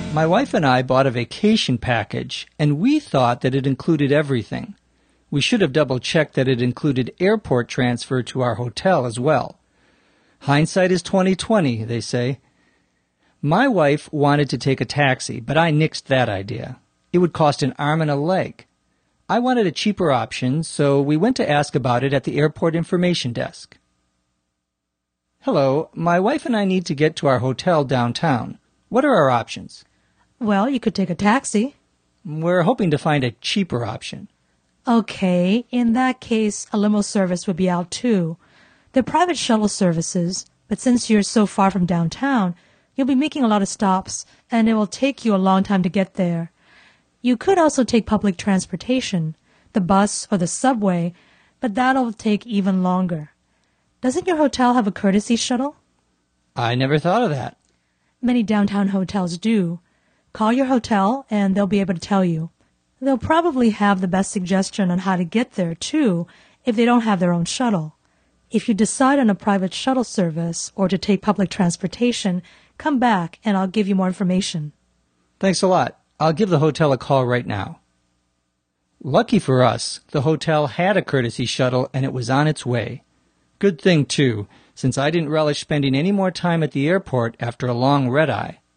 My wife and I bought a vacation package, and we thought that it included everything. We should have double-checked that it included airport transfer to our hotel as well. Hindsight is 20/20, they say. My wife wanted to take a taxi, but I nixed that idea. It would cost an arm and a leg. I wanted a cheaper option, so we went to ask about it at the airport information desk. Hello, my wife and I need to get to our hotel downtown. What are our options? Well, you could take a taxi. We're hoping to find a cheaper option. Okay, in that case, a limo service would be out too. They're private shuttle services, but since you're so far from downtown, you'll be making a lot of stops, and it will take you a long time to get there. You could also take public transportation, the bus or the subway, but that'll take even longer. Doesn't your hotel have a courtesy shuttle? I never thought of that. Many downtown hotels do. Call your hotel and they'll be able to tell you. They'll probably have the best suggestion on how to get there, too, if they don't have their own shuttle. If you decide on a private shuttle service or to take public transportation, come back and I'll give you more information. Thanks a lot. I'll give the hotel a call right now. Lucky for us, the hotel had a courtesy shuttle and it was on its way. Good thing, too, since I didn't relish spending any more time at the airport after a long red-eye.